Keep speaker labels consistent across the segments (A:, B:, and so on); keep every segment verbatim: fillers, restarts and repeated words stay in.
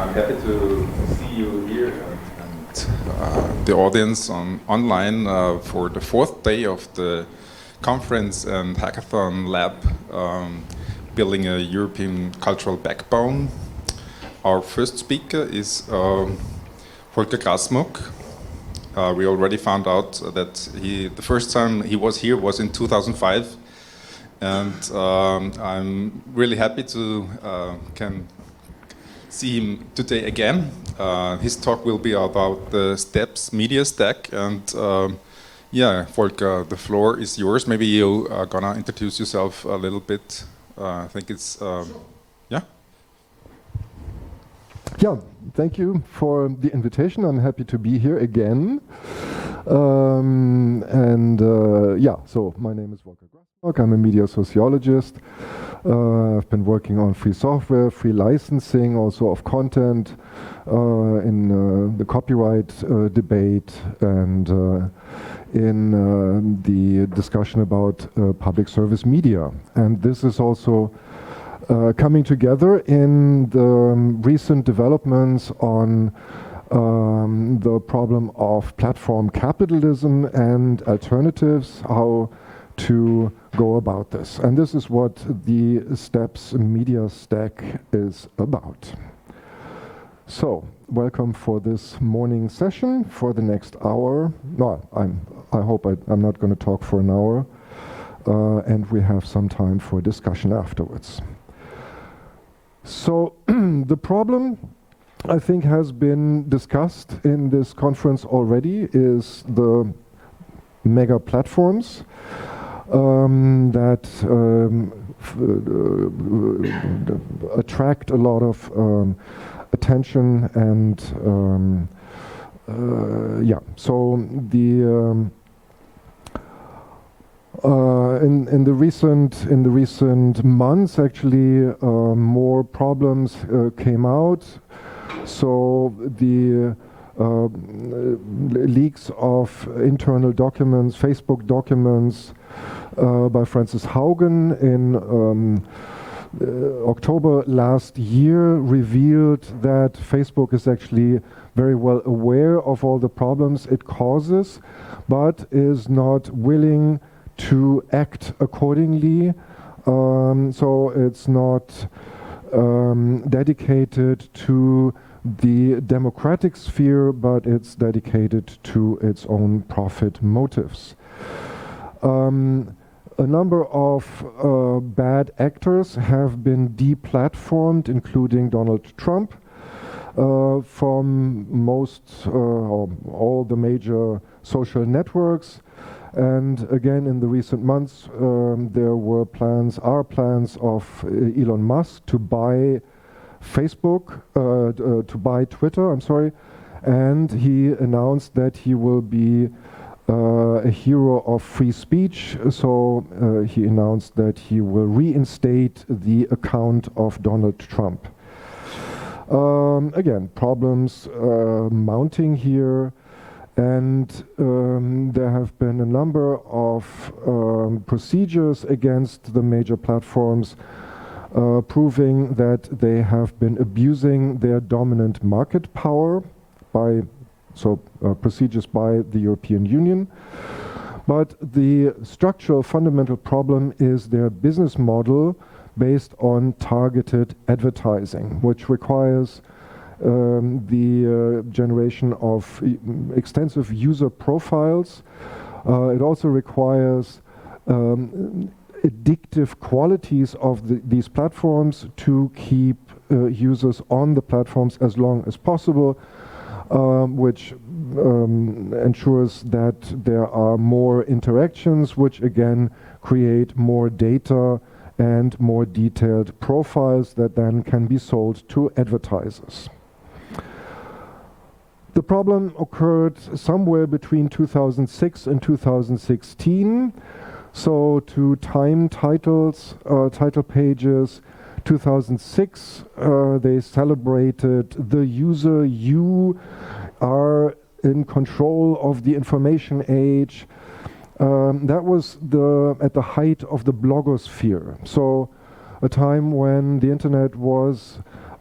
A: I'm happy to see you here and uh, the audience on online uh, for the fourth day of the conference and hackathon lab, um, building a European cultural backbone. Our first speaker is um, Volker Grasmuck. Uh, we already found out that he, the first time he was here was in two thousand five, and um, I'm really happy to uh, can see him today again. Uh, his talk will be about the STEPS media stack, and um, yeah, Volker, the floor is yours. Maybe you are gonna introduce yourself a little bit. Uh, I think it's um, yeah.
B: Yeah, thank you for the invitation. I'm happy to be here again. Um, and uh, yeah, so my name is Volker Grasmuck. I'm a media sociologist. Uh, I've been working on free software, free licensing, also of content, uh, in uh, the copyright uh, debate, and uh, in uh, the discussion about uh, public service media. And this is also Uh, coming together in the um, recent developments on um, the problem of platform capitalism and alternatives, how to go about this. And this is what the STEPS media stack is about. So, welcome for this morning session for the next hour. No, I'm, I hope I, I'm not going to talk for an hour, uh, and we have some time for discussion afterwards. So the problem, I think, has been discussed in this conference already, is the mega platforms um, that um, f uh, attract a lot of um, attention, and um, uh, yeah, so the um, Uh, in, in the recent in the recent months, actually, uh, more problems uh, came out. So the uh, leaks of internal documents, Facebook documents uh, by Frances Haugen in um, uh, October last year revealed that Facebook is actually very well aware of all the problems it causes, but is not willing to act accordingly. Um, so it's not um, dedicated to the democratic sphere, but it's dedicated to its own profit motives. Um, a number of uh, bad actors have been deplatformed, including Donald Trump, uh, from most uh, or all the major social networks. And again, in the recent months, um, there were plans, are plans of uh, Elon Musk to buy Facebook, uh, uh, to buy Twitter, I'm sorry, and he announced that he will be uh, a hero of free speech. So uh, he announced that he will reinstate the account of Donald Trump. Um, again, problems uh, mounting here. And um, there have been a number of um, procedures against the major platforms uh, proving that they have been abusing their dominant market power by, so uh, procedures by the European Union. But the structural fundamental problem is their business model based on targeted advertising, which requires Um, the uh, generation of e extensive user profiles. Uh, it also requires um, addictive qualities of the, these platforms to keep uh, users on the platforms as long as possible, um, which um, ensures that there are more interactions, which again create more data and more detailed profiles that then can be sold to advertisers. The problem occurred somewhere between two thousand six and two thousand sixteen. So to time titles, uh, title pages, two thousand six, uh, they celebrated the user. You are in control of the information age. Um, that was the at the height of the blogosphere. So a time when the internet was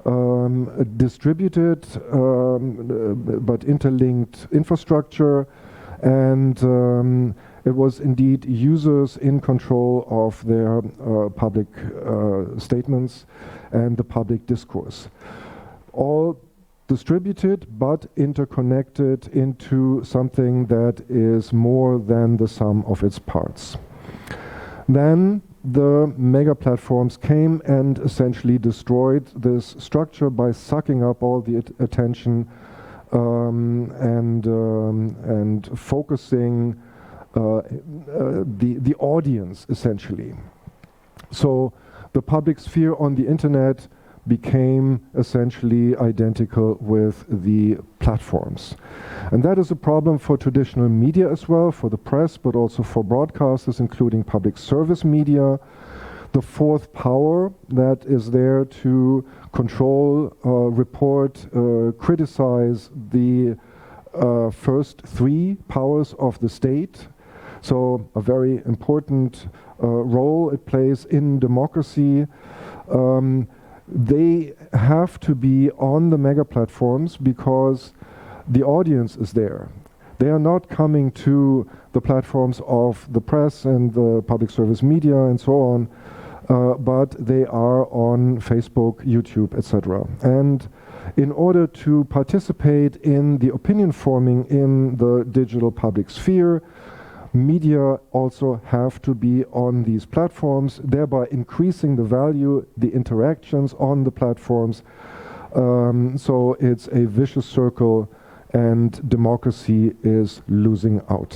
B: um, a distributed um, but interlinked infrastructure, and um, it was indeed users in control of their uh, public uh, statements and the public discourse. All distributed but interconnected into something that is more than the sum of its parts. Then the mega platforms came and essentially destroyed this structure by sucking up all the at attention um, and um, and focusing uh, uh, the the audience essentially. So the public sphere on the internet became essentially identical with the platforms. And that is a problem for traditional media as well, for the press, but also for broadcasters, including public service media. The fourth power that is there to control, uh, report, uh, criticize the uh, first three powers of the state. So a very important uh, role it plays in democracy. Um, They have to be on the mega platforms because the audience is there. They are not coming to the platforms of the press and the public service media and so on, uh, but they are on Facebook, YouTube, et cetera. And in order to participate in the opinion forming in the digital public sphere, media also have to be on these platforms, thereby increasing the value, the interactions on the platforms. Um, so it's a vicious circle and democracy is losing out.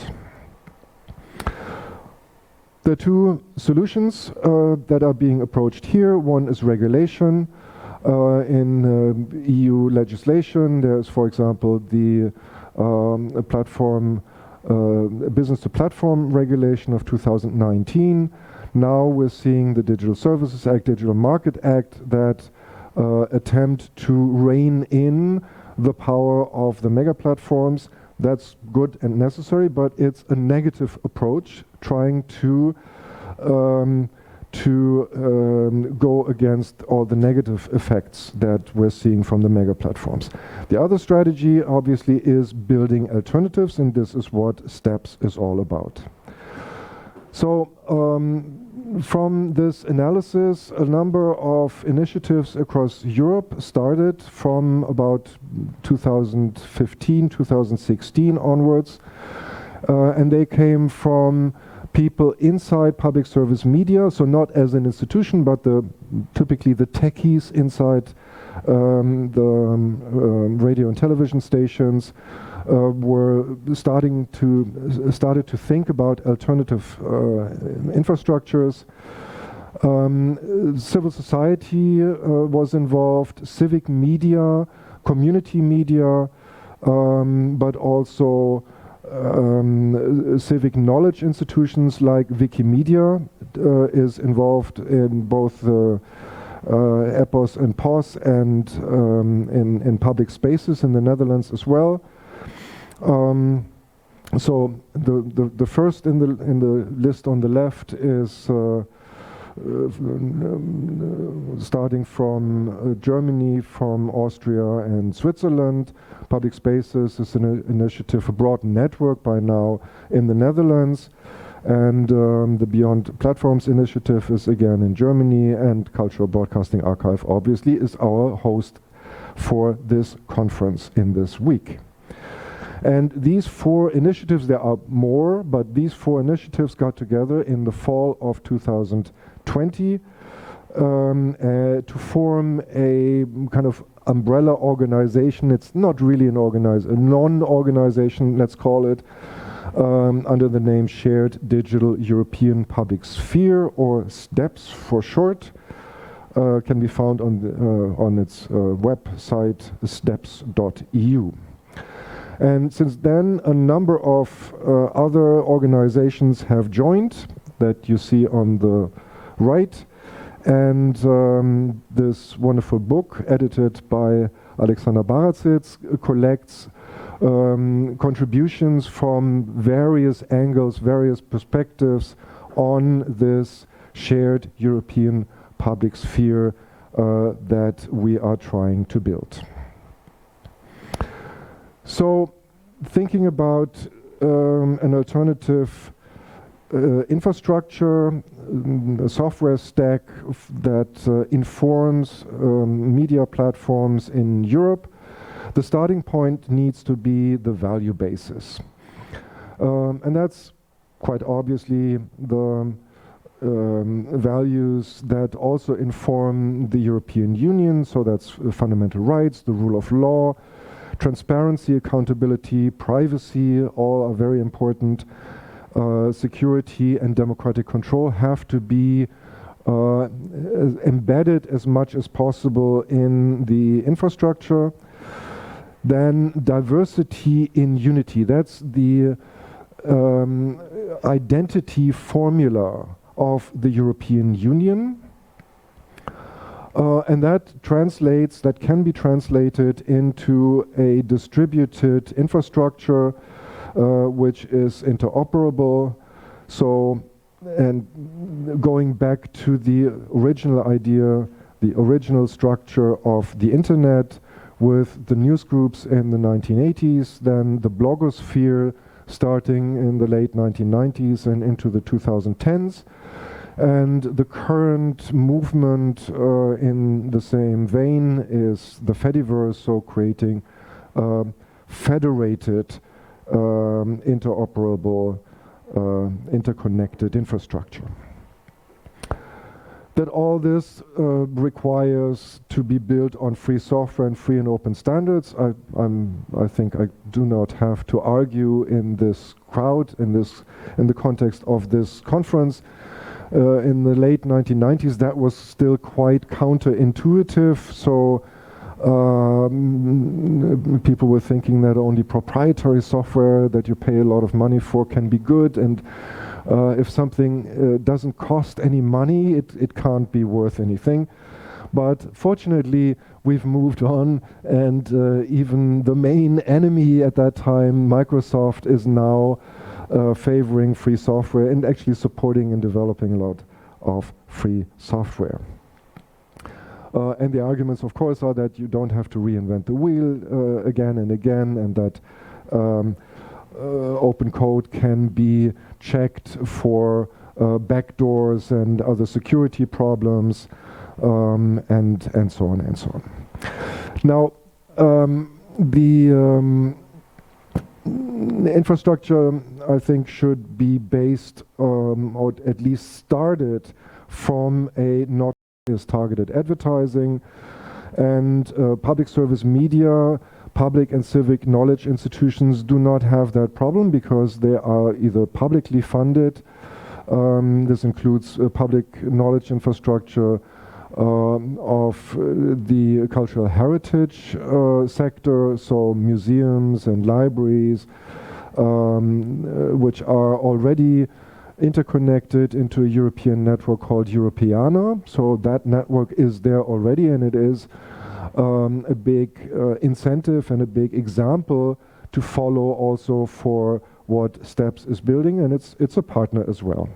B: The two solutions uh, that are being approached here, one is regulation. Uh, in uh, E U legislation, there's, for example, the um, platform Uh, business to platform regulation of two thousand nineteen. Now we're seeing the Digital Services Act, Digital Market Act that uh, attempt to rein in the power of the mega platforms. That's good and necessary, but it's a negative approach trying to um, to um, go against all the negative effects that we're seeing from the mega platforms. The other strategy obviously is building alternatives, and this is what STEPS is all about. So um, from this analysis, a number of initiatives across Europe started from about two thousand fifteen, two thousand sixteen onwards, uh, and they came from people inside public service media, so not as an institution, but the typically the techies inside um, the um, um, radio and television stations uh, were starting to uh, started to think about alternative uh, infrastructures. Um, civil society uh, was involved, civic media, community media, um, but also Um, civic knowledge institutions like Wikimedia uh, is involved in both the uh, EPOS and P O S and um, in, in public spaces in the Netherlands as well. Um, so the, the, the first in the, in the list on the left is uh, Uh, starting from uh, Germany, from Austria and Switzerland. Public Spaces is an initiative, a broad network by now in the Netherlands, and um, the Beyond Platforms initiative is again in Germany, and Cultural Broadcasting Archive obviously is our host for this conference in this week. And these four initiatives, there are more, but these four initiatives got together in the fall of two thousand twenty um, uh, to form a kind of umbrella organization. It's not really an organization, a non-organization, let's call it, um, under the name Shared Digital European Public Sphere, or STEPS for short. Uh, can be found on, the, uh, on its uh, website, steps dot E U. And since then, a number of uh, other organizations have joined that you see on the right. And um, this wonderful book, edited by Alexander Baradzic, collects um, contributions from various angles, various perspectives on this shared European public sphere uh, that we are trying to build. So, thinking about um, an alternative uh, infrastructure, um, a software stack that uh, informs um, media platforms in Europe, the starting point needs to be the value basis. Um, and that's quite obviously the um, values that also inform the European Union, so that's uh, fundamental rights, the rule of law, transparency, accountability, privacy, all are very important. Uh, security and democratic control have to be uh, embedded as much as possible in the infrastructure. Then diversity in unity, that's the um, identity formula of the European Union. Uh, and that translates, that can be translated into a distributed infrastructure uh, which is interoperable. So, and going back to the original idea, the original structure of the internet with the news groups in the nineteen eighties, then the blogosphere starting in the late nineteen nineties and into the two thousand tens. And the current movement uh, in the same vein is the Fediverse, so creating uh, federated, um, interoperable, uh, interconnected infrastructure. That all this uh, requires to be built on free software and free and open standards. I, I'm, I think I do not have to argue in this crowd, in this, in the context of this conference. Uh, in the late nineteen nineties, that was still quite counterintuitive. So um, people were thinking that only proprietary software that you pay a lot of money for can be good, and uh, if something uh, doesn't cost any money, it, it can't be worth anything. But fortunately, we've moved on, and uh, even the main enemy at that time, Microsoft, is now Uh, favoring free software and actually supporting and developing a lot of free software. Uh, and the arguments, of course, are that you don't have to reinvent the wheel uh, again and again, and that um, uh, open code can be checked for uh, backdoors and other security problems, um, and and so on and so on. Now, um, the um, The infrastructure, I think, should be based, um, or at least started from a not as targeted advertising, and uh, public service media, public and civic knowledge institutions do not have that problem because they are either publicly funded. Um, this includes uh, public knowledge infrastructure Um, of uh, the cultural heritage uh, sector, so museums and libraries, um, uh, which are already interconnected into a European network called Europeana. So that network is there already, and it is um, a big uh, incentive and a big example to follow also for what STEPS is building, and it's it's a partner as well.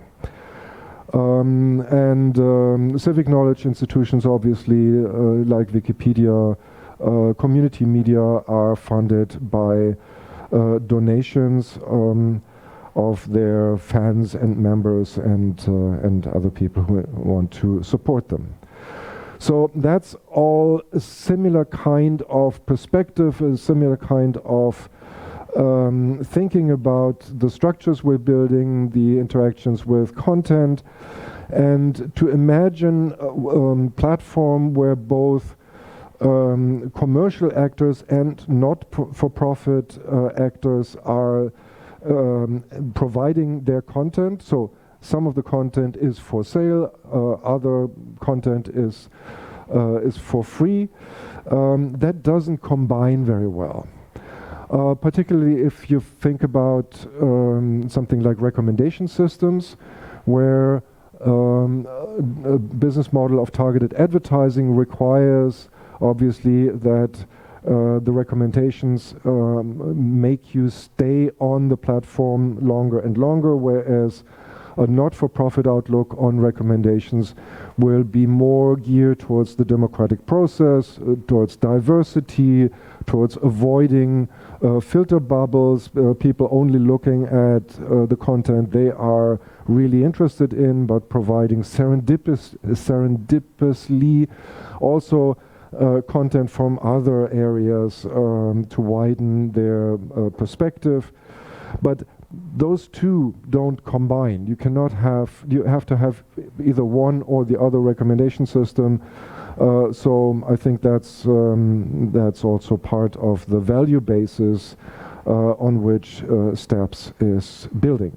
B: Um, and um, civic knowledge institutions, obviously, uh, like Wikipedia, uh, community media are funded by uh, donations um, of their fans and members and, uh, and other people who want to support them. So that's all a similar kind of perspective, a similar kind of Um, thinking about the structures we're building, the interactions with content, and to imagine a um, platform where both um, commercial actors and not for profit uh, actors are um, providing their content. So some of the content is for sale, uh, other content is, uh, is for free. Um, that doesn't combine very well. Uh, particularly if you think about um, something like recommendation systems, where um, a business model of targeted advertising requires, obviously, that uh, the recommendations um, make you stay on the platform longer and longer, whereas a not-for-profit outlook on recommendations will be more geared towards the democratic process, uh, towards diversity, towards avoiding uh, filter bubbles, uh, people only looking at uh, the content they are really interested in, but providing serendipitous, serendipitously also uh, content from other areas um, to widen their uh, perspective. But those two don't combine. You cannot have, you have to have either one or the other recommendation system. Uh, so I think that's, um, that's also part of the value basis uh, on which uh, STEPS is building.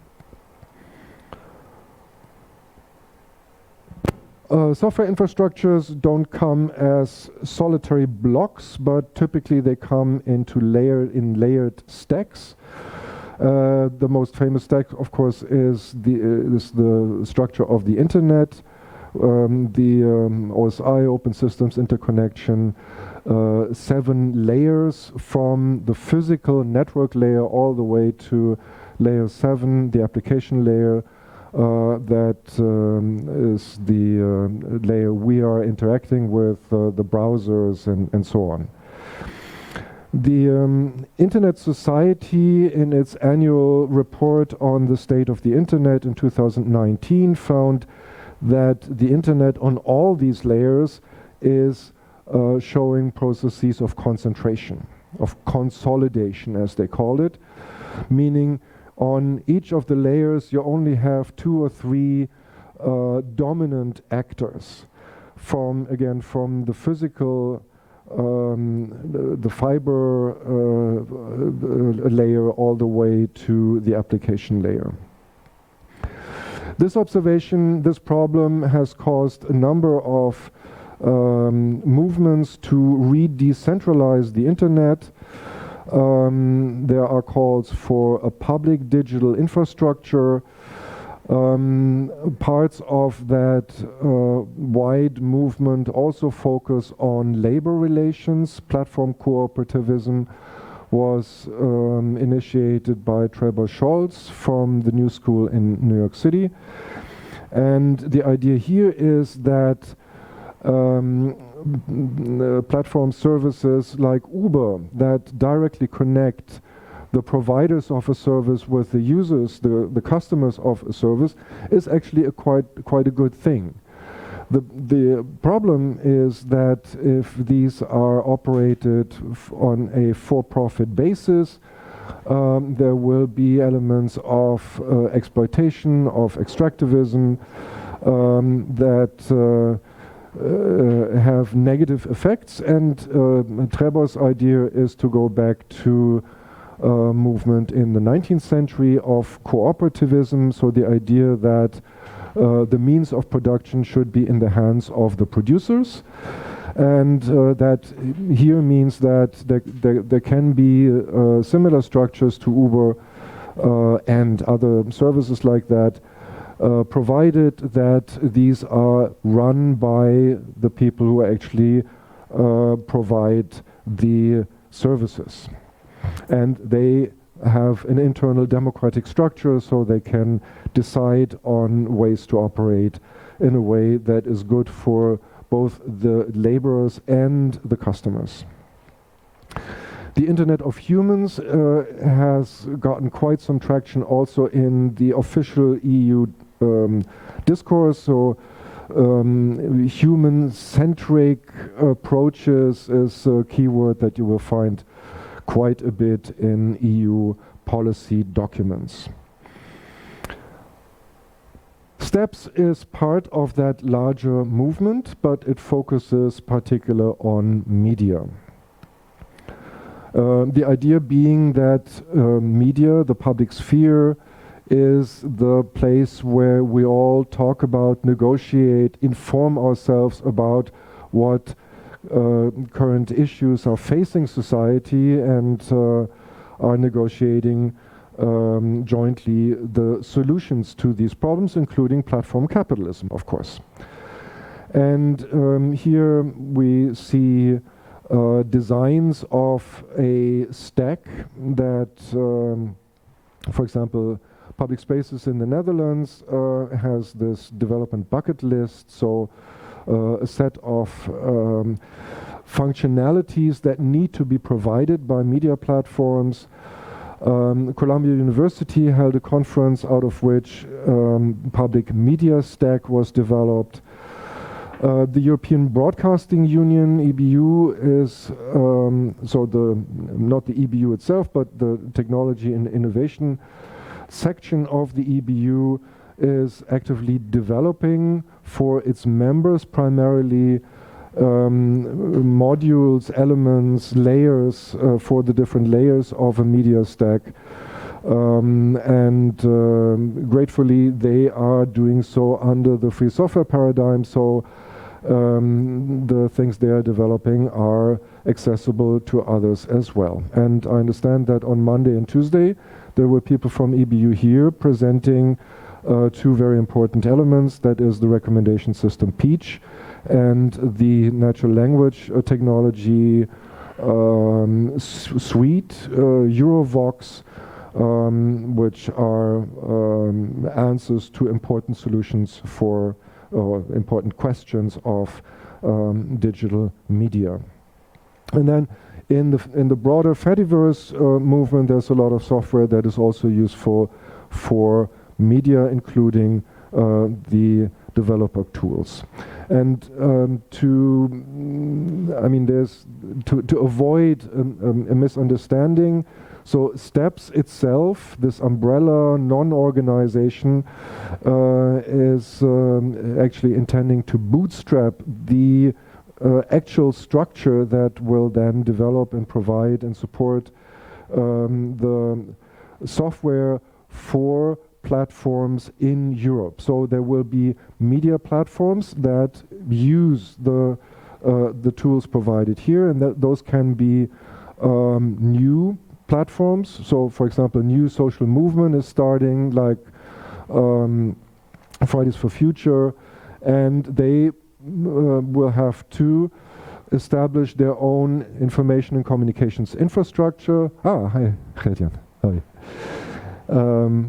B: Uh, software infrastructures don't come as solitary blocks, but typically they come into layer, in layered stacks. Uh, the most famous stack, of course, is the, uh, is the structure of the internet, um, the um, O S I, Open Systems Interconnection, uh, seven layers from the physical network layer all the way to layer seven, the application layer, uh, that um, is the uh, layer we are interacting with, uh, the browsers and, and so on. The um, Internet Society, in its annual report on the state of the Internet in two thousand nineteen, found that the Internet on all these layers is uh, showing processes of concentration, of consolidation, as they called it, meaning on each of the layers you only have two or three uh, dominant actors, from, again, from the physical Um, the, the fiber uh, uh, layer all the way to the application layer. This observation, this problem has caused a number of um, movements to re-decentralize the internet. Um, there are calls for a public digital infrastructure. Um, parts of that uh, wide movement also focus on labor relations. Platform cooperativism was um, initiated by Trebor Scholz from the New School in New York City. And the idea here is that um, uh, platform services like Uber that directly connect the providers of a service with the users, the, the customers of a service, is actually a quite, quite a good thing. The, the problem is that if these are operated f on a for-profit basis, um, there will be elements of uh, exploitation, of extractivism, um, that uh, uh, have negative effects. And uh, Trebor's idea is to go back to Uh, movement in the nineteenth century of cooperativism, so the idea that uh, the means of production should be in the hands of the producers, and uh, that here means that there, there, there can be uh, similar structures to Uber uh, and other services like that, uh, provided that these are run by the people who actually uh, provide the services. And they have an internal democratic structure, so they can decide on ways to operate in a way that is good for both the laborers and the customers. The Internet of Humans uh, has gotten quite some traction also in the official E U um, discourse. So um, human-centric approaches is a keyword that you will find quite a bit in E U policy documents. STEPS is part of that larger movement, but it focuses particularly on media. Uh, the idea being that uh, media, the public sphere, is the place where we all talk about, negotiate, inform ourselves about what Uh, current issues are facing society, and uh, are negotiating um, jointly the solutions to these problems, including platform capitalism, of course. And um, here we see uh, designs of a stack that, um, for example, Public Spaces in the Netherlands uh, has this development bucket list, so uh, a set of um, functionalities that need to be provided by media platforms. Um, Columbia University held a conference out of which um, public media stack was developed. Uh, the European Broadcasting Union, E B U, is um, so the not the E B U itself, but the Technology and Innovation section of the E B U is actively developing for its members primarily um, modules, elements, layers uh, for the different layers of a media stack. Um, and um, gratefully they are doing so under the free software paradigm, so um, the things they are developing are accessible to others as well. And I understand that on Monday and Tuesday there were people from E B U here presenting uh, two very important elements, that is the recommendation system Peach and the natural language uh, technology um, suite, uh, Eurovox, Um, which are um, answers to important solutions for uh, important questions of um, digital media. And then in the in the broader Fediverse uh, movement, there's a lot of software that is also useful for media, including uh, the developer tools. And um, to, I mean, there's to to avoid um, um, a misunderstanding. So STEPS itself, this umbrella non-organization, uh, is um, actually intending to bootstrap the uh, actual structure that will then develop and provide and support um, the software for platforms in Europe. So there will be media platforms that use the uh, the tools provided here, and that those can be um, new platforms. So for example, a new social movement is starting, like um, Fridays for Future, and they uh, will have to establish their own information and communications infrastructure. Ah, hi, Gert-Jan. Hi. Um,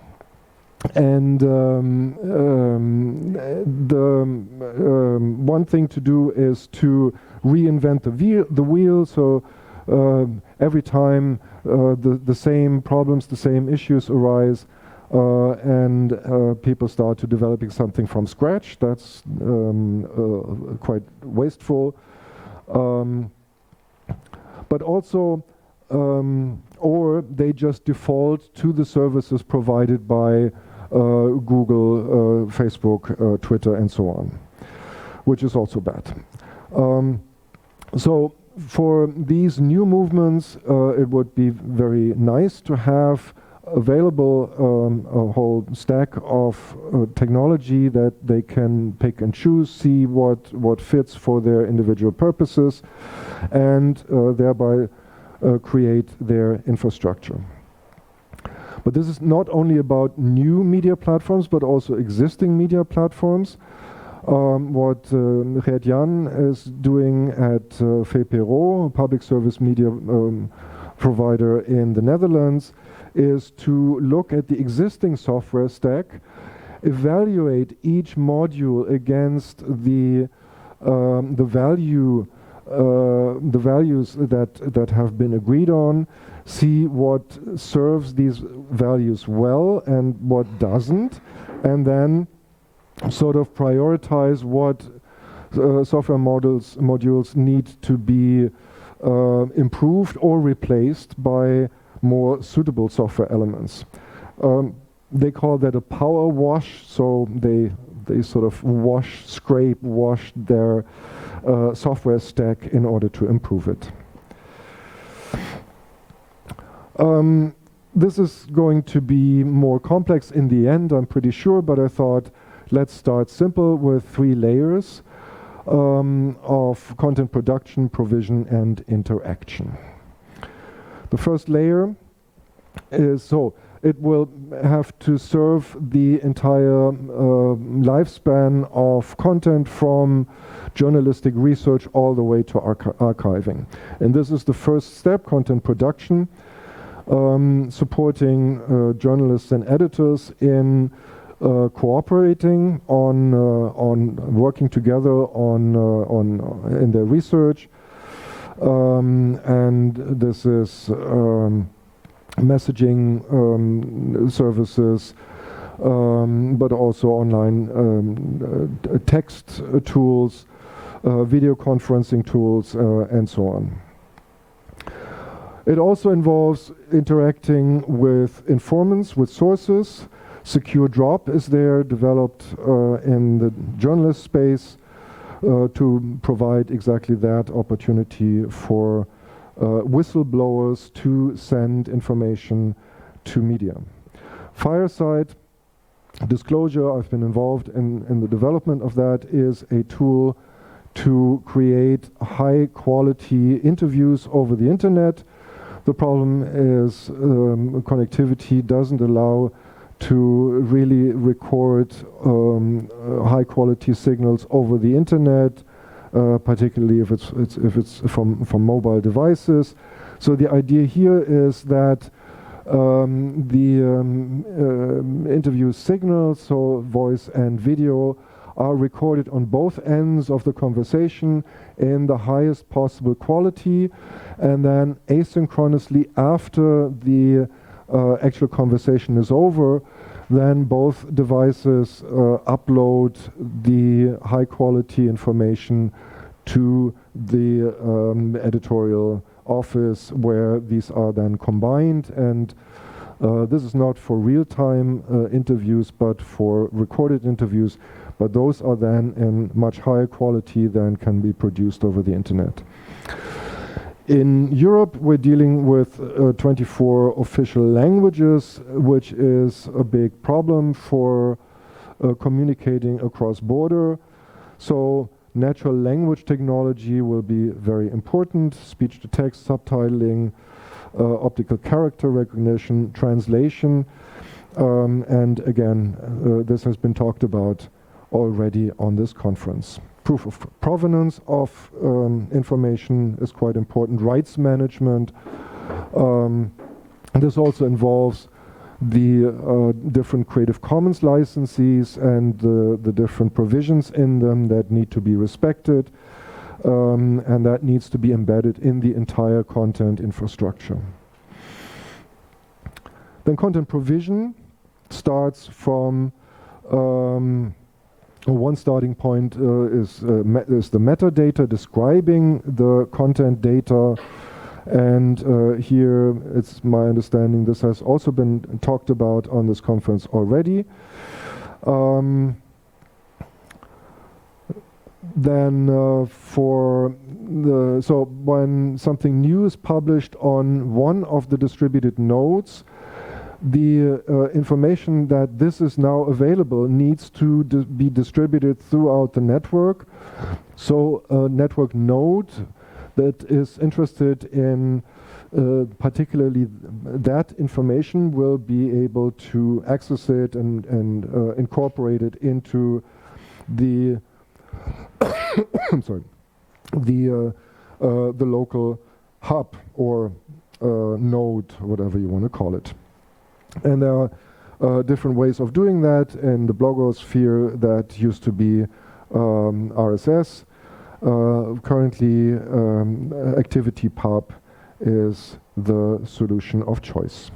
B: and um, um, the um, one thing to do is to reinvent the wheel, the wheel so Uh, every time uh, the, the same problems, the same issues arise, uh, and uh, people start to developing something from scratch. That's um, uh, quite wasteful. Um, but also, um, or they just default to the services provided by uh, Google, uh, Facebook, uh, Twitter, and so on, which is also bad. Um, so. For these new movements, uh, it would be very nice to have available um, a whole stack of uh, technology that they can pick and choose, see what, what fits for their individual purposes, and uh, thereby uh, create their infrastructure. But this is not only about new media platforms, but also existing media platforms. Um, what uh, Gert-Jan is doing at uh, VPRO, a public service media um, provider in the Netherlands, is to look at the existing software stack, evaluate each module against the um, the value uh, the values that that have been agreed on, see what serves these values well and what doesn't, and then sort of prioritize what uh, software models modules need to be uh, improved or replaced by more suitable software elements. Um, they call that a power wash, so they they sort of wash, scrape, wash their uh, software stack in order to improve it. Um, this is going to be more complex in the end, I'm pretty sure, but I thought let's start simple with three layers um, of content production, provision, and interaction. The first layer is, so it will have to serve the entire uh, lifespan of content from journalistic research all the way to archi archiving. And this is the first step, content production. um, supporting uh, journalists and editors in uh, cooperating on uh, on working together on uh, on uh, in their research, um, and this is um, messaging um, services, um, but also online um, uh, text uh, tools, uh, video conferencing tools, uh, and so on. It also involves interacting with informants, with sources. Secure Drop is there, developed uh, in the journalist space uh, to provide exactly that opportunity for uh, whistleblowers to send information to media. Fireside Disclosure, I've been involved in, in the development of that, is a tool to create high quality interviews over the internet. The problem is um, connectivity doesn't allow to really record um, uh, high quality signals over the internet, uh, particularly if it's, it's if it's from from mobile devices. So the idea here is that um, the um, uh, interview signals, so voice and video, are recorded on both ends of the conversation in the highest possible quality, and then asynchronously after the uh, actual conversation is over, then both devices uh, upload the high quality information to the um, editorial office, where these are then combined. And uh, this is not for real-time uh, interviews, but for recorded interviews. But those are then in much higher quality than can be produced over the internet. In Europe, we're dealing with uh, twenty-four official languages, which is a big problem for uh, communicating across border. So natural language technology will be very important: speech-to-text, subtitling, uh, optical character recognition, translation, um, and again, uh, this has been talked about already on this conference. Proof of provenance of um, information is quite important. Rights management. Um, and this also involves the uh, different Creative Commons licenses and the, the different provisions in them that need to be respected. Um, and that needs to be embedded in the entire content infrastructure. Then content provision starts from um, one starting point uh, is, uh, is the metadata describing the content data, and uh, here it's my understanding this has also been talked about on this conference already. Um, then uh, for the, so when something new is published on one of the distributed nodes, the uh, information that this is now available needs to di be distributed throughout the network. So a network node that is interested in uh, particularly that information will be able to access it and, and uh, incorporate it into the I'm sorry, the uh, uh, the local hub or uh, node, whatever you want to call it. And there are uh, different ways of doing that. In the blogosphere, that used to be um, R S S. Uh, currently, um, ActivityPub is the solution of choice.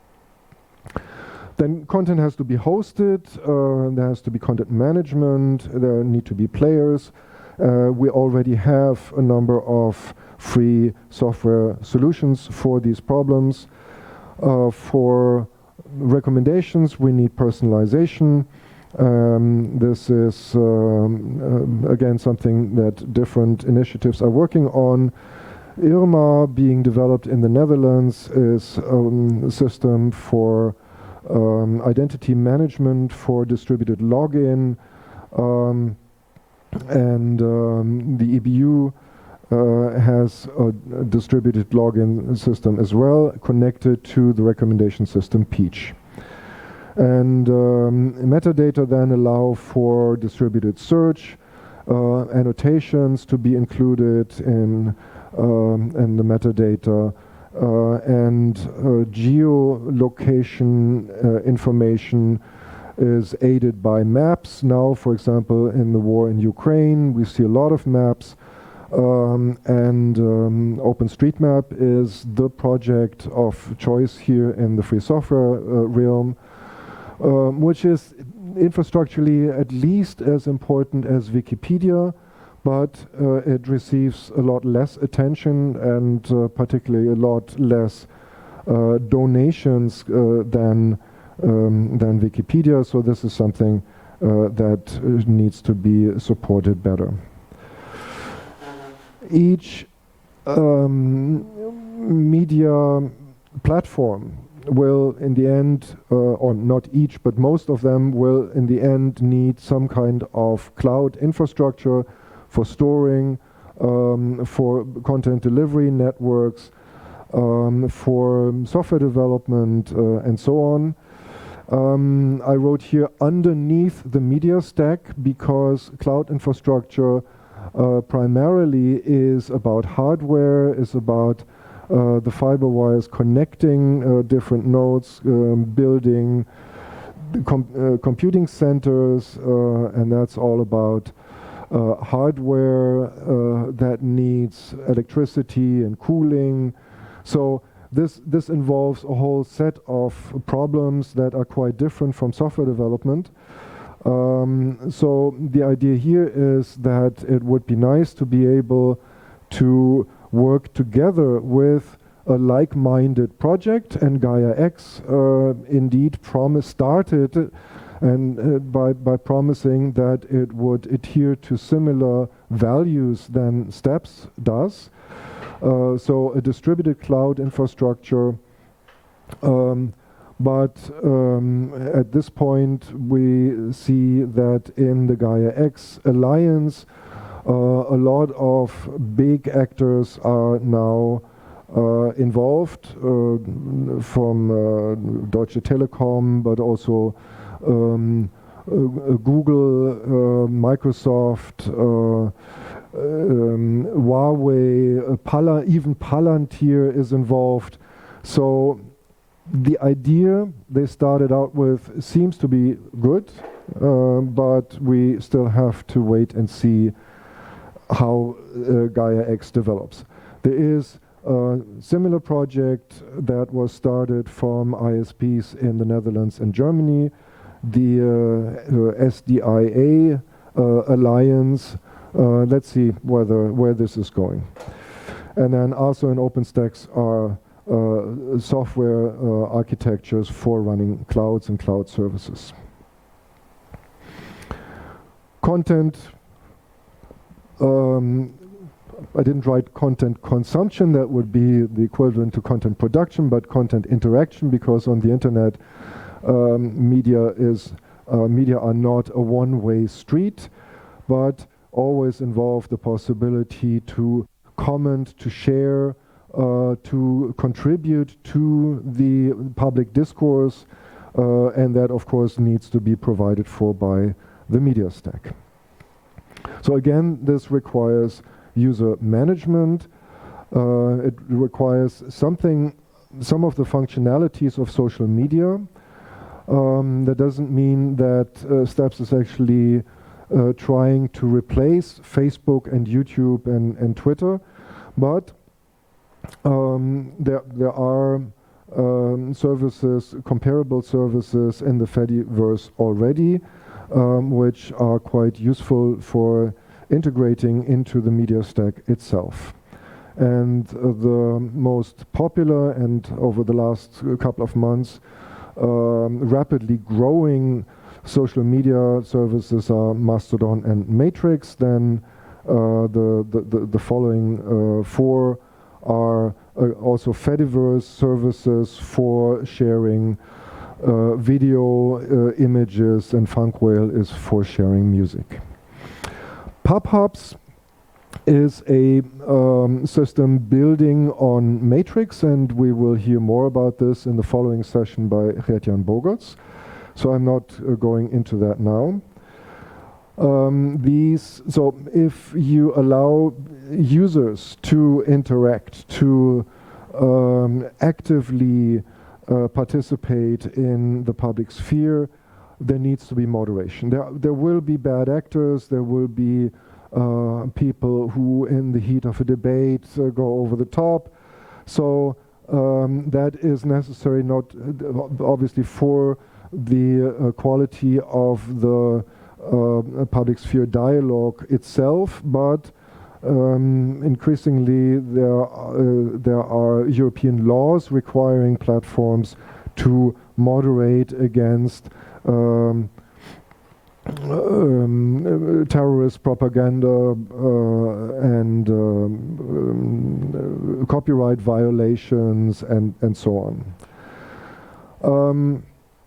B: Then content has to be hosted, uh, there has to be content management, there need to be players. Uh, we already have a number of free software solutions for these problems. Uh, for recommendations, we need personalization. Um, this is um, uh, again something that different initiatives are working on. IRMA, being developed in the Netherlands, is um, a system for um, identity management for distributed login, um, and um, the E B U uh, has a, a distributed login system as well, connected to the recommendation system Peach. And um, metadata then allow for distributed search, uh, annotations to be included in, um, in the metadata, uh, and uh, geolocation uh, information is aided by maps. Now, for example, in the war in Ukraine, we see a lot of maps, um, and um, OpenStreetMap is the project of choice here in the free software uh, realm, um, which is infrastructurally at least as important as Wikipedia, but uh, it receives a lot less attention and uh, particularly a lot less uh, donations uh, than Um, than Wikipedia, so this is something uh, that uh, needs to be supported better. Each um, media platform will in the end, uh, or not each, but most of them will in the end need some kind of cloud infrastructure for storing, um, for content delivery networks, um, for software development, uh, and so on. Um, I wrote here underneath the media stack because cloud infrastructure uh, primarily is about hardware, is about uh, the fiber wires connecting uh, different nodes, um, building com uh, computing centers, uh, and that's all about uh, hardware uh, that needs electricity and cooling. So This, this involves a whole set of problems that are quite different from software development. Um, so the idea here is that it would be nice to be able to work together with a like-minded project, and Gaia-X uh, indeed promise started and uh, by, by promising that it would adhere to similar values than STEPS does. Uh, so a distributed cloud infrastructure, um, but um, at this point we see that in the Gaia-X Alliance uh, a lot of big actors are now uh, involved, uh, from uh, Deutsche Telekom, but also um, uh, Google, uh, Microsoft, uh, Um, Huawei, uh, Pala, even Palantir is involved. So the idea they started out with seems to be good, uh, but we still have to wait and see how uh, Gaia-X develops. There is a similar project that was started from I S Ps in the Netherlands and Germany, the uh, uh, S D I A uh, Alliance. Uh, let's see whether where this is going. And then also in OpenStax are uh, software uh, architectures for running clouds and cloud services. Content, um, I didn't write content consumption, that would be the equivalent to content production, but content interaction, because on the internet um, media is uh, media are not a one-way street, but always involve the possibility to comment, to share, uh, to contribute to the public discourse, uh, and that of course needs to be provided for by the media stack. So again, this requires user management. Uh, it requires something, some of the functionalities of social media. Um, that doesn't mean that uh, STEPS is actually Uh, trying to replace Facebook and YouTube and, and Twitter, but um, there, there are um, services, comparable services in the Fediverse already, um, which are quite useful for integrating into the media stack itself. And uh, the most popular and over the last couple of months um, rapidly growing social media services are Mastodon and Matrix. Then uh, the, the, the following uh, four are uh, also Fediverse services for sharing uh, video, uh, images, and Funkwhale is for sharing music. PubHubs is a um, system building on Matrix, and we will hear more about this in the following session by Gert-Jan Bogaerts. So I'm not uh, going into that now. Um, these, so if you allow users to interact, to um, actively uh, participate in the public sphere, there needs to be moderation. There, there will be bad actors, there will be uh, people who in the heat of a debate uh, go over the top. So um, that is necessary, not uh, obviously for the uh, quality of the uh, public sphere dialogue itself, but um, increasingly there, uh, there are European laws requiring platforms to moderate against um, um, terrorist propaganda uh, and um, um, copyright violations and, and so on. Um,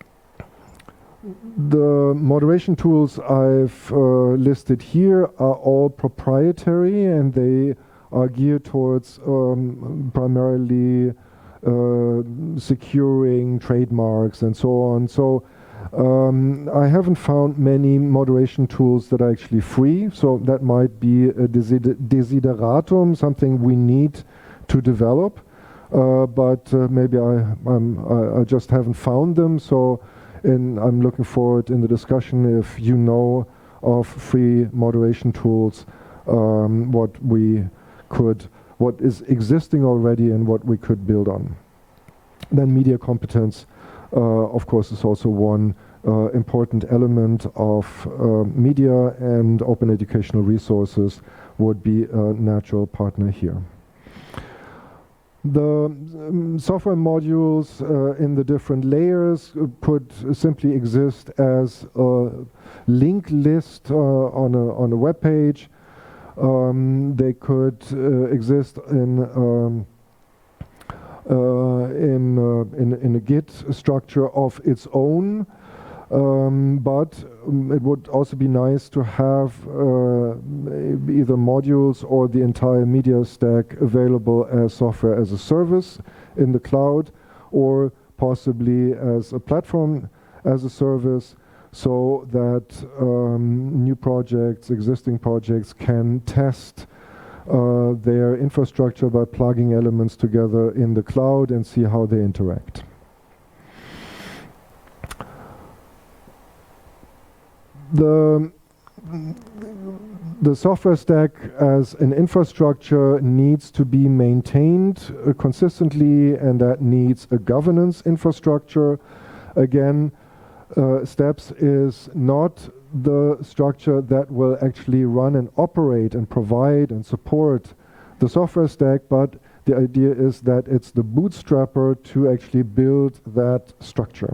B: The moderation tools I've uh, listed here are all proprietary, and they are geared towards um, primarily uh, securing trademarks and so on. So um, I haven't found many moderation tools that are actually free, so that might be a desider desideratum, something we need to develop, uh, but uh, maybe I, I'm, I, I just haven't found them. So. And I'm looking forward in the discussion if you know of free moderation tools, um, what we could, what is existing already and what we could build on. Then media competence, uh, of course, is also one uh, important element of uh, media, and open educational resources would be a natural partner here. The um, software modules uh, in the different layers uh, could simply exist as a link list uh, on a on a web page. Um, they could uh, exist in um, uh, in, uh, in in a Git structure of its own. Um, but um, it would also be nice to have uh, either modules or the entire media stack available as software as a service in the cloud, or possibly as a platform as a service, so that um, new projects, existing projects can test uh, their infrastructure by plugging elements together in the cloud and see how they interact. The, the software stack as an infrastructure needs to be maintained uh, consistently, and that needs a governance infrastructure. Again, uh, STEPS is not the structure that will actually run and operate and provide and support the software stack, but the idea is that it's the bootstrapper to actually build that structure.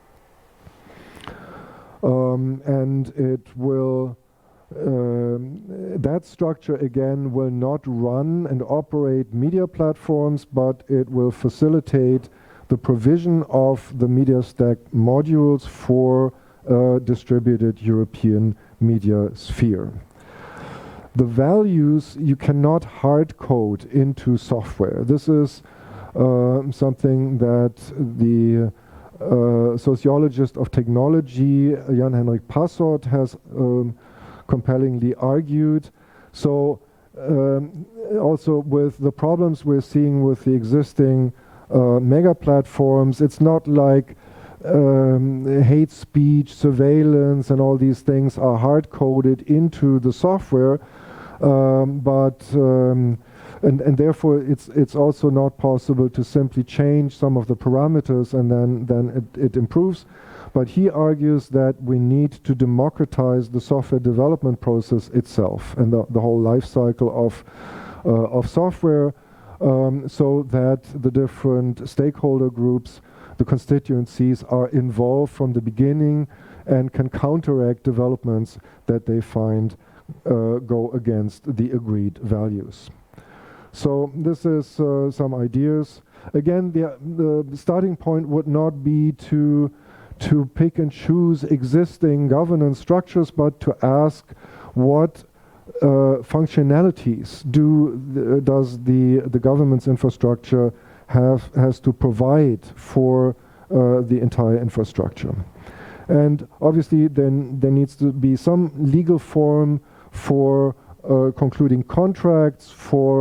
B: Um, and it will, um, that structure again will not run and operate media platforms, but it will facilitate the provision of the media stack modules for a distributed European media sphere. The values you cannot hard code into software. This is uh, something that the Uh, sociologist of technology, Jan-Henrik Passort, has um, compellingly argued. So um, also with the problems we're seeing with the existing uh, mega platforms, it's not like um, hate speech, surveillance, and all these things are hard-coded into the software, um, but um, And, and therefore it's it's also not possible to simply change some of the parameters and then, then it, it improves. But he argues that we need to democratize the software development process itself and the, the whole life cycle of, uh, of software, um, so that the different stakeholder groups, the constituencies, are involved from the beginning and can counteract developments that they find uh, go against the agreed values. So this is uh, some ideas. Again, the, the starting point would not be to, to pick and choose existing governance structures, but to ask what uh, functionalities do the, does the, the government's infrastructure have, has to provide for uh, the entire infrastructure. And obviously then there needs to be some legal form for uh, concluding contracts, for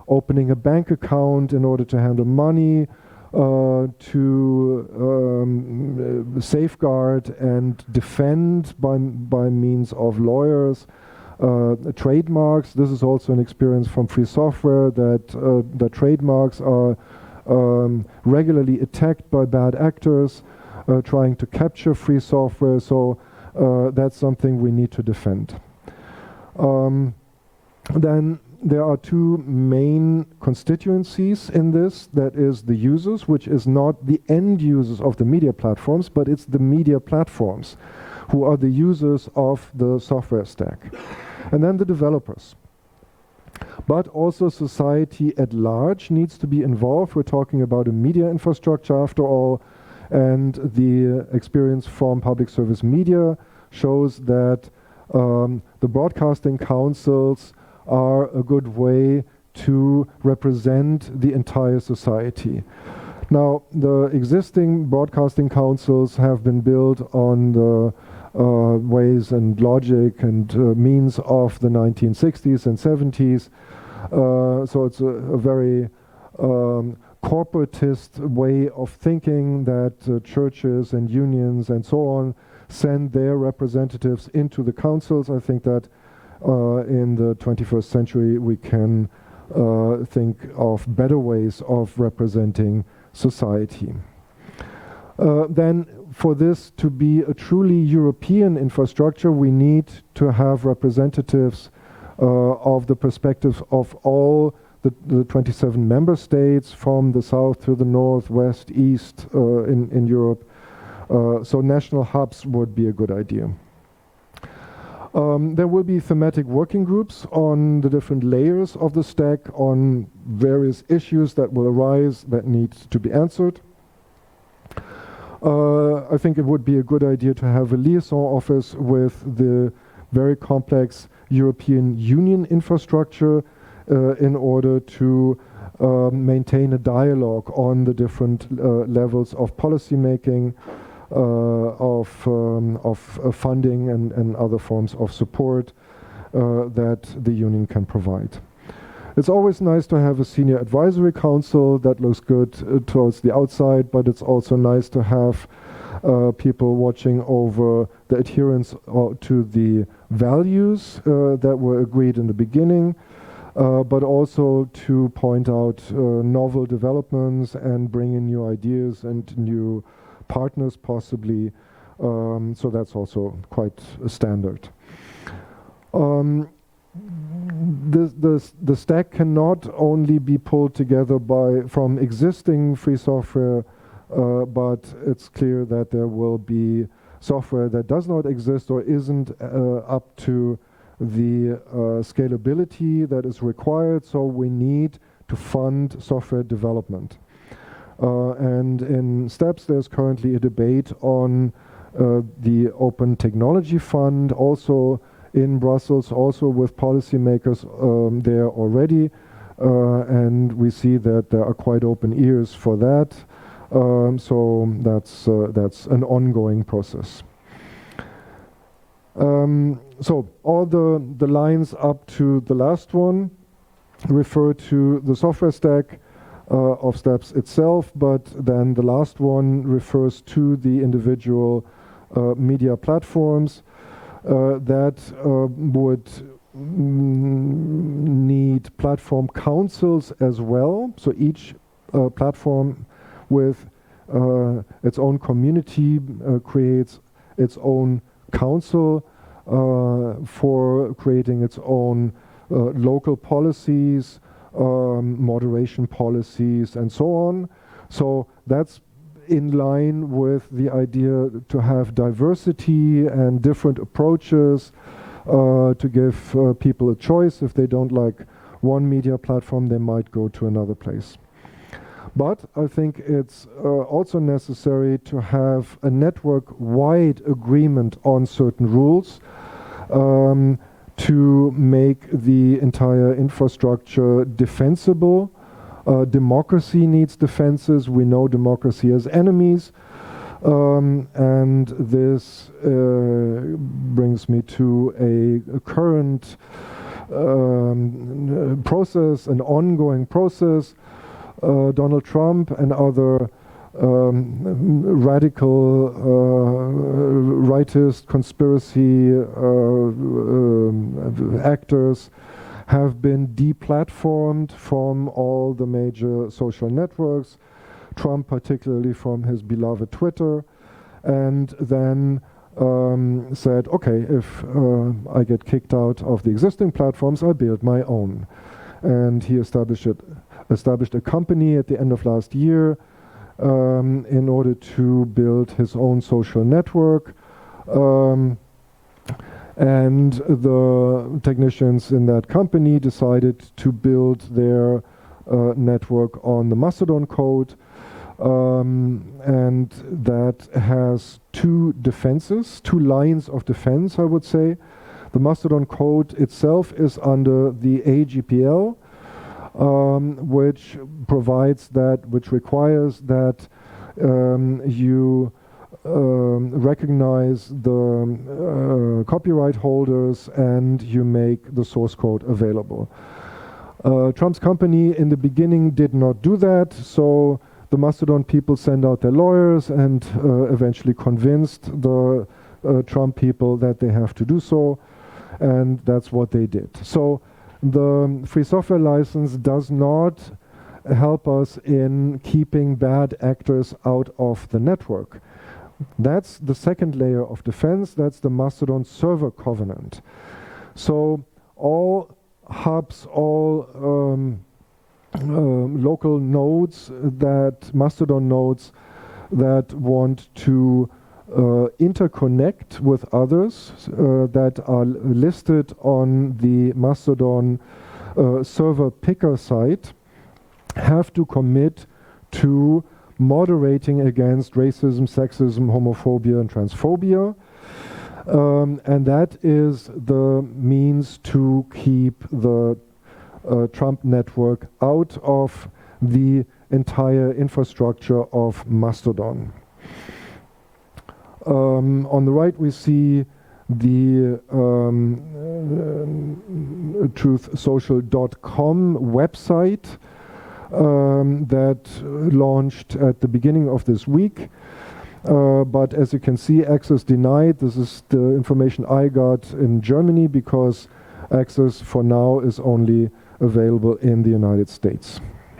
B: opening a bank account in order to handle money, uh, to um, safeguard and defend by, by means of lawyers, uh, trademarks. This is also an experience from free software, that uh, the trademarks are um, regularly attacked by bad actors uh, trying to capture free software. So uh, that's something we need to defend. Um, then there are two main constituencies in this. That is the users, which is not the end users of the media platforms, but it's the media platforms who are the users of the software stack. And then the developers. But also society at large needs to be involved. We're talking about a media infrastructure after all, and the experience from public service media shows that um, the broadcasting councils are a good way to represent the entire society. Now, the existing broadcasting councils have been built on the uh, ways and logic and uh, means of the nineteen sixties and seventies. Uh, so it's a, a very um, corporatist way of thinking that uh, churches and unions and so on send their representatives into the councils. I think that Uh, in the twenty-first century, we can uh, think of better ways of representing society. Uh, then, for this to be a truly European infrastructure, we need to have representatives uh, of the perspectives of all the, the twenty-seven member states, from the south to the north, west, east uh, in, in Europe. Uh, so national hubs would be a good idea. Um, there will be thematic working groups on the different layers of the stack, on various issues that will arise that need to be answered. Uh, I think it would be a good idea to have a liaison office with the very complex European Union infrastructure uh, in order to uh, maintain a dialogue on the different uh, levels of policy making, Uh, of, um, of uh, funding and, and other forms of support uh, that the union can provide. It's always nice to have a senior advisory council. That looks good uh, towards the outside, but it's also nice to have uh, people watching over the adherence uh, to the values uh, that were agreed in the beginning, uh, but also to point out uh, novel developments and bring in new ideas and new partners possibly, um, so that's also quite a standard. Um, the, the, the stack cannot only be pulled together by from existing free software, uh, but it's clear that there will be software that does not exist or isn't uh, up to the uh, scalability that is required, so we need to fund software development. Uh, and in STEPS, there's currently a debate on uh, the Open Technology Fund, also in Brussels, also with policymakers um, there already. Uh, and we see that there are quite open ears for that. Um, so that's, uh, that's an ongoing process. Um, so all the, the lines up to the last one refer to the software stack Uh, of STEPS itself, but then the last one refers to the individual uh, media platforms uh, that uh, would mm, need platform councils as well. So each uh, platform with uh, its own community uh, creates its own council uh, for creating its own uh, local policies, Um, moderation policies and so on. So that's in line with the idea to have diversity and different approaches uh, to give uh, people a choice. If they don't like one media platform, they might go to another place. But I think it's uh, also necessary to have a network-wide agreement on certain rules um, to make the entire infrastructure defensible. Uh, democracy needs defenses. We know democracy has enemies. Um, and this uh, brings me to a, a current um, process, an ongoing process. Uh, Donald Trump and other um, radical uh, rightist conspiracy uh, um, actors have been deplatformed from all the major social networks, Trump particularly from his beloved Twitter, and then um, said, okay, if uh, I get kicked out of the existing platforms, I build my own. And he established it, established a company at the end of last year um, in order to build his own social network. Um, and the technicians in that company decided to build their uh, network on the Mastodon code. Um, and that has two defenses, two lines of defense, I would say. The Mastodon code itself is under the A G P L, um, which provides that, which requires that um, you um, recognize the uh, copyright holders and you make the source code available. Uh, Trump's company in the beginning did not do that, so the Mastodon people sent out their lawyers and uh, eventually convinced the uh, Trump people that they have to do so, and that's what they did. So the free software license does not help us in keeping bad actors out of the network. That's the second layer of defense. That's the Mastodon server covenant. So all hubs, all um, um, local nodes, that Mastodon nodes that want to uh, interconnect with others uh, that are listed on the Mastodon uh, server picker site have to commit to moderating against racism, sexism, homophobia, and transphobia. Um, and that is the means to keep the uh, Trump network out of the entire infrastructure of Mastodon. Um, on the right we see the um, uh, truth social dot com website um, that launched at the beginning of this week. Uh, but as you can see, access denied. This is the information I got in Germany because access for now is only available in the United States.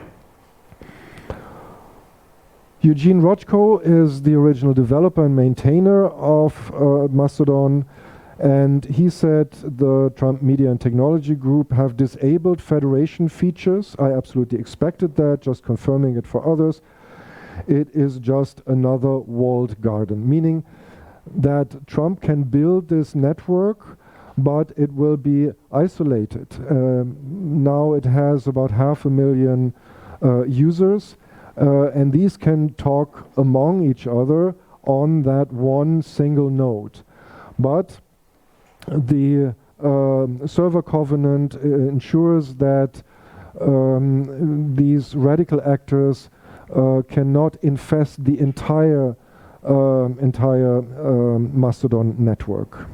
B: Eugene Rochko is the original developer and maintainer of uh, Mastodon, and he said the Trump Media and Technology Group have disabled federation features. I absolutely expected that, just confirming it for others. It is just another walled garden, meaning that Trump can build this network, but it will be isolated. Um, now it has about half a million uh, users, uh, and these can talk among each other on that one single node. But the uh, server covenant uh, ensures that um, these radical actors Uh, cannot infest the entire uh, entire um, Mastodon network.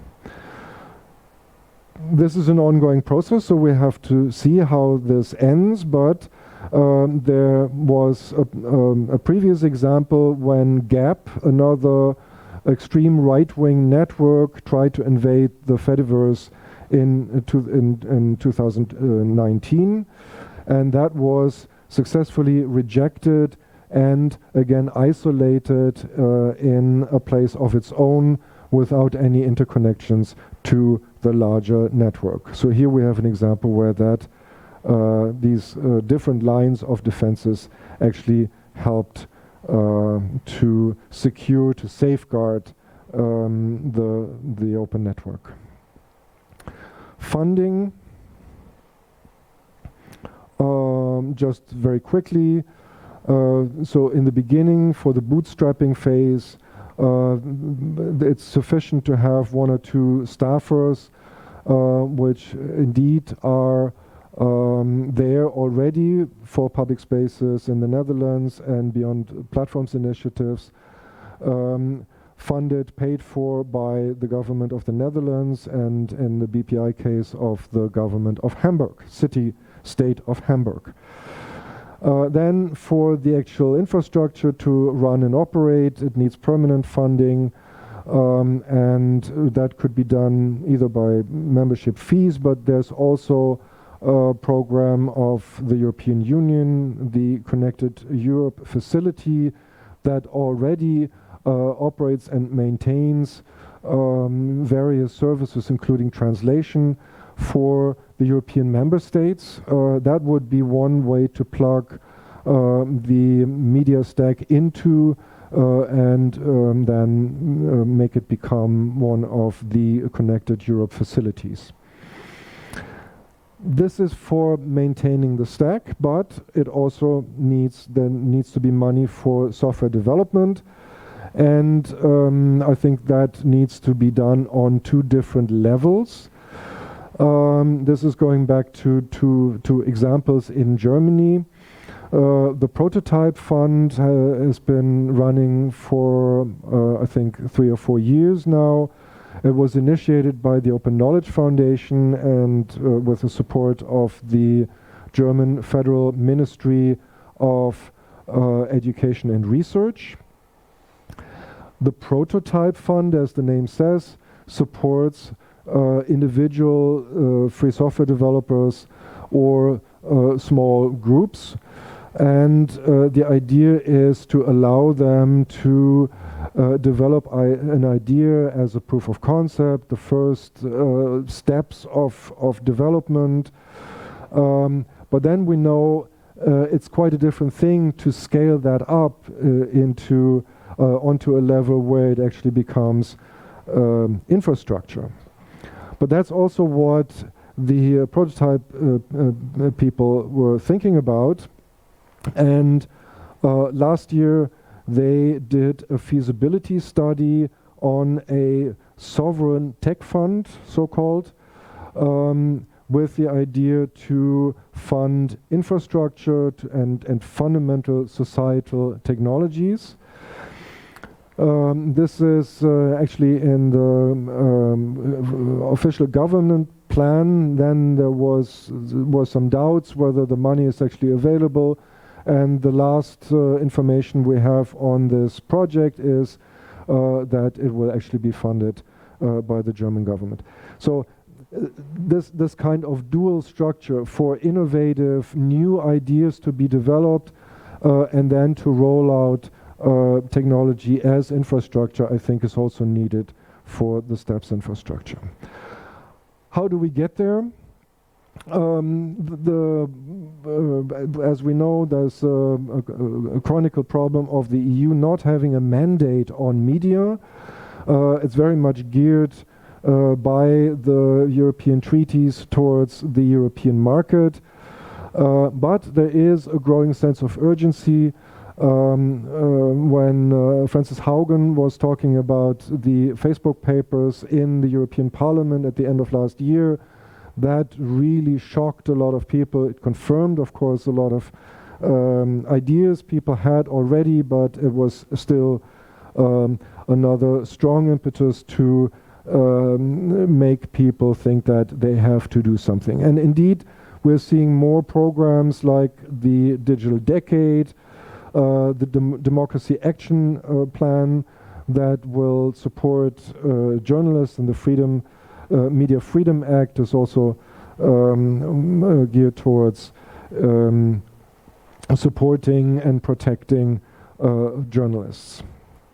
B: This is an ongoing process, so we have to see how this ends, but um, there was a, um, a previous example when Gap, another extreme right-wing network, tried to invade the Fediverse in, uh, to, in, in two thousand nineteen, and that was successfully rejected and again isolated uh, in a place of its own without any interconnections to the larger network. So here we have an example where that uh, these uh, different lines of defenses actually helped uh, to secure, to safeguard um, the, the open network. Funding. Um, just very quickly, uh, so in the beginning for the bootstrapping phase, uh, it's sufficient to have one or two staffers, uh, which indeed are um, there already for public spaces in the Netherlands and beyond platforms initiatives. Um, funded, paid for by the government of the Netherlands, and in the B P I case of the government of Hamburg, city state of Hamburg. Uh, then for the actual infrastructure to run and operate, it needs permanent funding, um, and that could be done either by membership fees, but there's also a program of the European Union, the Connected Europe facility, that already uh, operates and maintains um, various services, including translation, for the European member states. Uh, that would be one way to plug uh, the media stack into uh, and um, then uh, make it become one of the Connected Europe facilities. This is for maintaining the stack, but it also needs then needs to be money for software development, and um, I think that needs to be done on two different levels. Um, this is going back to, to, to examples in Germany. Uh, the prototype fund uh, has been running for, uh, I think, three or four years now. It was initiated by the Open Knowledge Foundation and uh, with the support of the German Federal Ministry of uh, Education and Research. The prototype fund, as the name says, supports Uh, individual uh, free software developers or uh, small groups, and uh, the idea is to allow them to uh, develop I an idea as a proof of concept, the first uh, steps of, of development, um, but then we know uh, it's quite a different thing to scale that up uh, into uh, onto a level where it actually becomes um, infrastructure. But that's also what the uh, prototype uh, uh, people were thinking about. And uh, last year they did a feasibility study on a sovereign tech fund, so-called, um, with the idea to fund infrastructure to and, and fundamental societal technologies. Um, this is uh, actually in the um, official government plan. Then there was was some doubts whether the money is actually available, and the last uh, information we have on this project is uh, that it will actually be funded uh, by the German government. So uh, this this kind of dual structure for innovative new ideas to be developed uh, and then to roll out Uh, technology as infrastructure, I think, is also needed for the STEPS infrastructure. How do we get there? Um, the, uh, as we know, there's a, a, a chronicle problem of the E U not having a mandate on media. Uh, it's very much geared uh, by the European treaties towards the European market, uh, but there is a growing sense of urgency. Um, uh, when uh, Frances Haugen was talking about the Facebook papers in the European Parliament at the end of last year, that really shocked a lot of people. It confirmed, of course, a lot of um, ideas people had already, but it was still um, another strong impetus to um, make people think that they have to do something. And indeed, we're seeing more programs like the Digital Decade, Uh, the Dem Democracy Action uh, Plan that will support uh, journalists, and the Freedom uh, Media Freedom Act is also um, uh, geared towards um, supporting and protecting uh, journalists.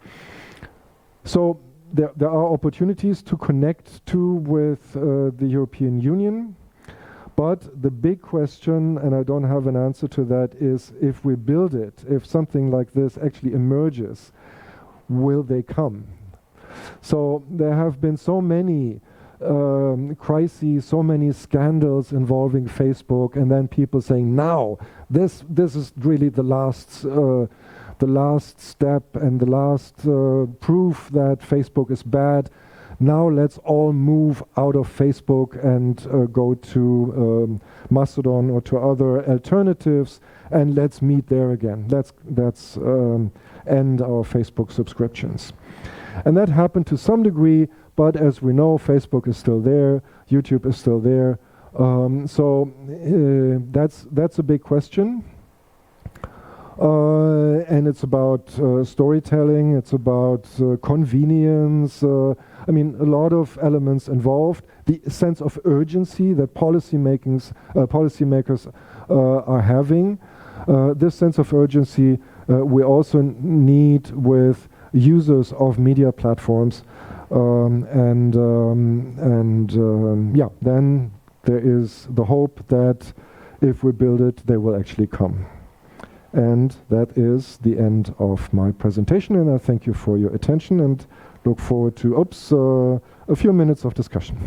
B: So there, there are opportunities to connect to with uh, the European Union. But the big question, and I don't have an answer to that, is if we build it, if something like this actually emerges, will they come? So there have been so many um, crises, so many scandals involving Facebook, and then people saying, now, this this is really the last, uh, the last step and the last uh, proof that Facebook is bad. Now let's all move out of Facebook and uh, go to um, Mastodon or to other alternatives, and let's meet there again. Let's, let's um, end our Facebook subscriptions. And that happened to some degree, but as we know, Facebook is still there, YouTube is still there. Um, so uh, that's, that's a big question. Uh, and it's about uh, storytelling, it's about uh, convenience. Uh, I mean, a lot of elements involved. The sense of urgency that policy makings, uh, policymakers uh, are having. Uh, this sense of urgency uh, we also need with users of media platforms. Um, and um, and um, yeah, then there is the hope that if we build it, they will actually come. And that is the end of my presentation, and I thank you for your attention and look forward to oops, uh, a few minutes of discussion.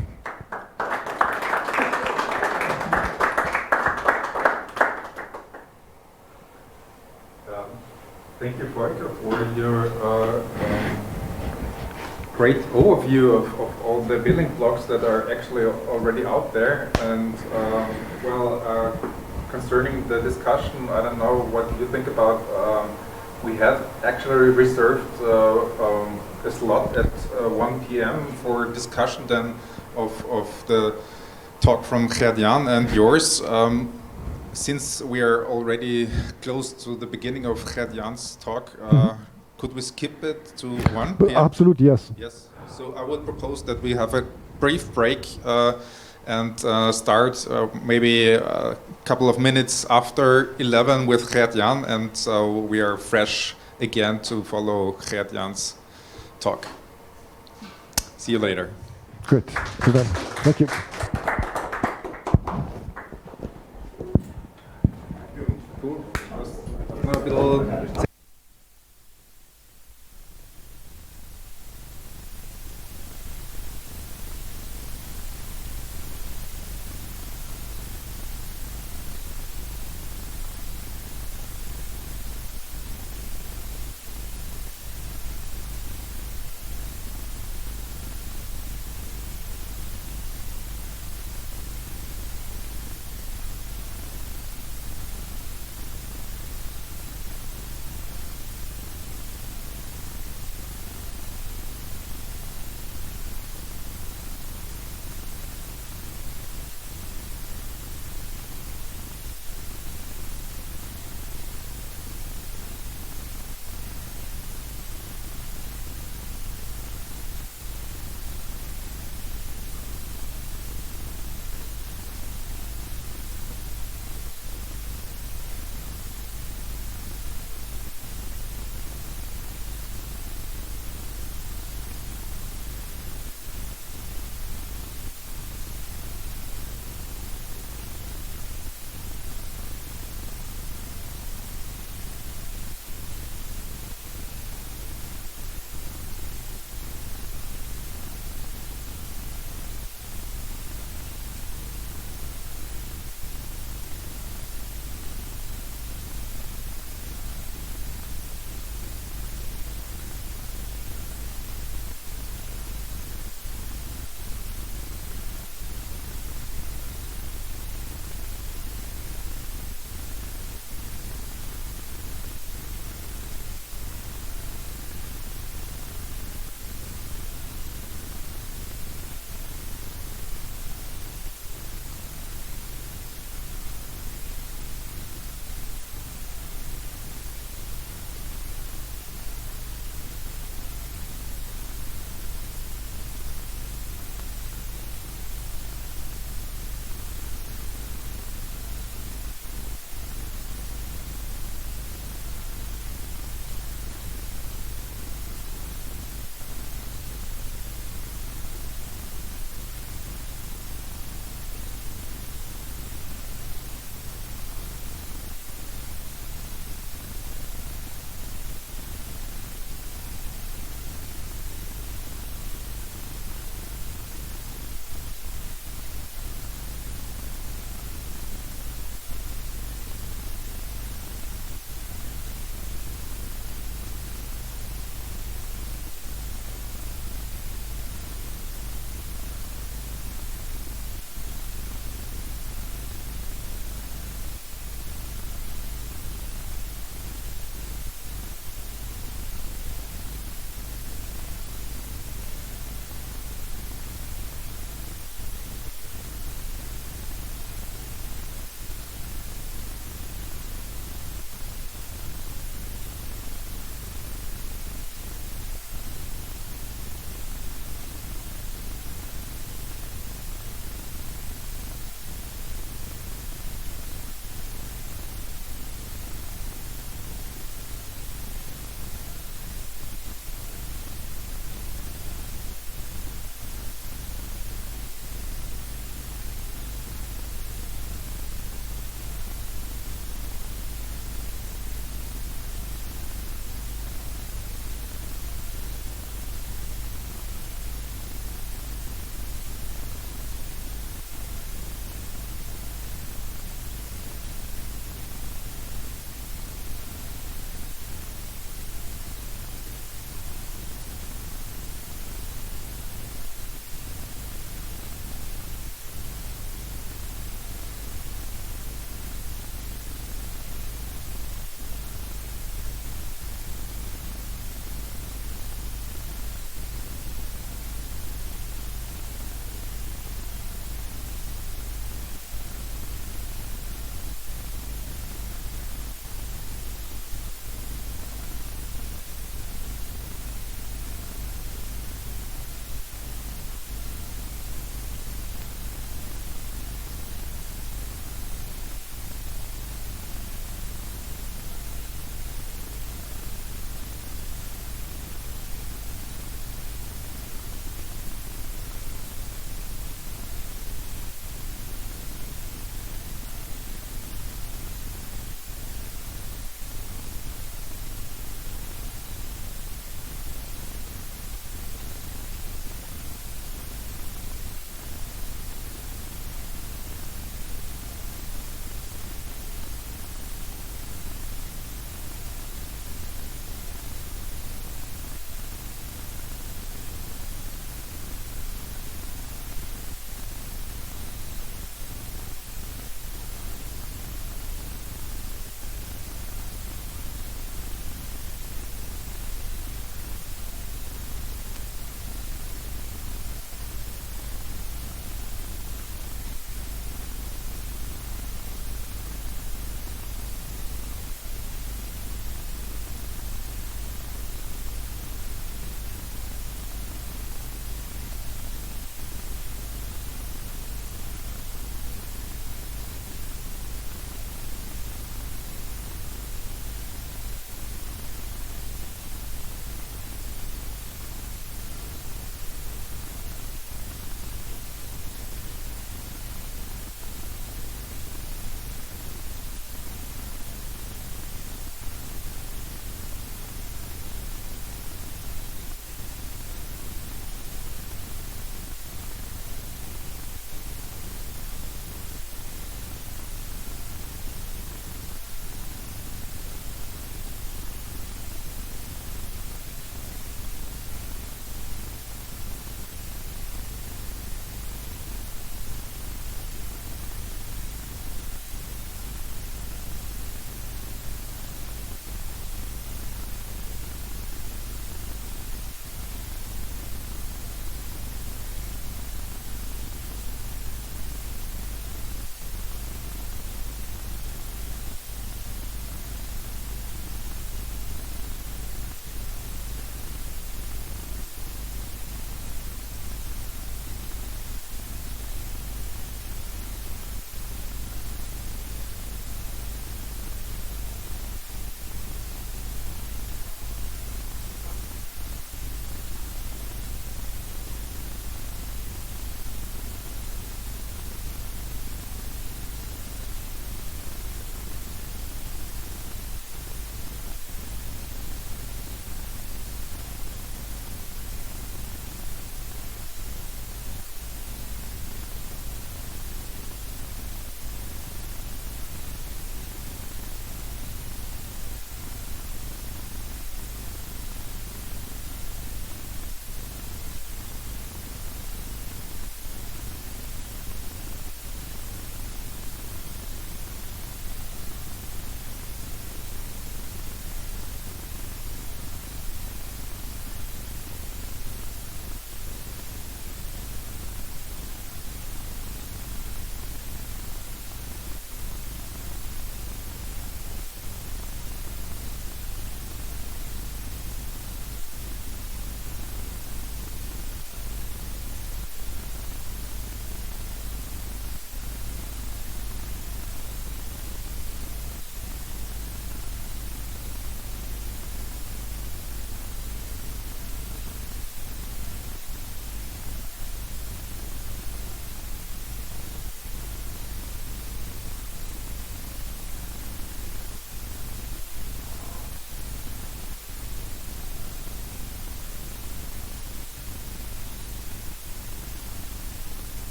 A: Um, thank you, Volker, for your uh, um, great overview of, of all the building blocks that are actually already out there. And um, well, uh, concerning the discussion, I don't know what you think about. Um, we had actually reserved uh, um, a slot at uh, one P M for discussion then of, of the talk from Gert-Jan and yours. Um, since we are already close to the beginning of Gert-Jan's talk, uh, mm-hmm. could we skip it to one P M?
B: Absolutely, yes.
A: Yes. So I would propose that we have a brief break uh, and uh, start uh, maybe a couple of minutes after eleven with Gert-Jan, and so we are fresh again to follow Gert-Jan's talk. See you later.
B: Good. So then, thank you.
A: Cool. A little